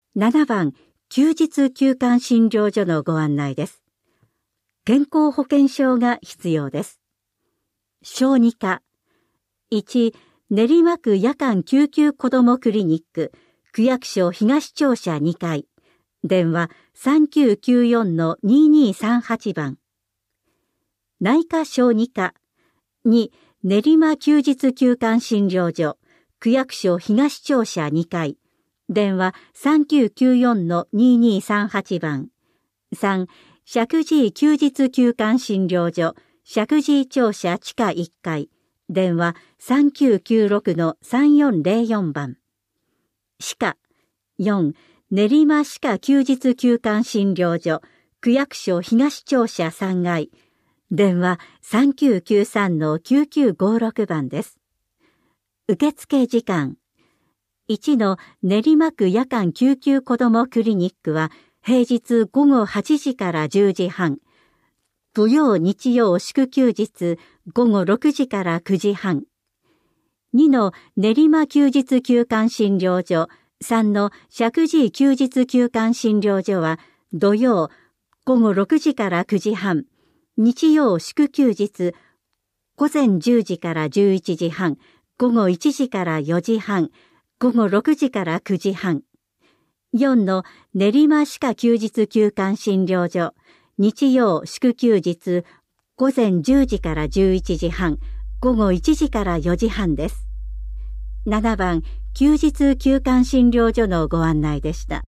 7番、休日休館診療所のご案内です。健康保険証が必要です。小児科。1、練馬区夜間救急子どもクリニック、区役所東庁舎2階。電話 3994-2238 番。内科小児科。2、練馬休日休館診療所、区役所東庁舎2階。電話 3994-2238 番。3、石神井休日休館診療所、石神井庁舎地下1階。電話 3996-3404 番。歯科。4、練馬歯科休日休館診療所、区役所東庁舎3階。電話 3993-9956 番です。受付時間。1の練馬区夜間救急子どもクリニックは平日午後8時から10時半。土曜日曜祝休日午後6時から9時半。2の練馬休日休館診療所、3の石神井休日休館診療所は土曜午後6時から9時半。日曜祝休日午前10時から11時半。午後1時から4時半。午後6時から9時半。4の練馬歯科休日休館診療所、日曜祝休日、午前10時から11時半、午後1時から4時半です。7番、休日休館診療所のご案内でした。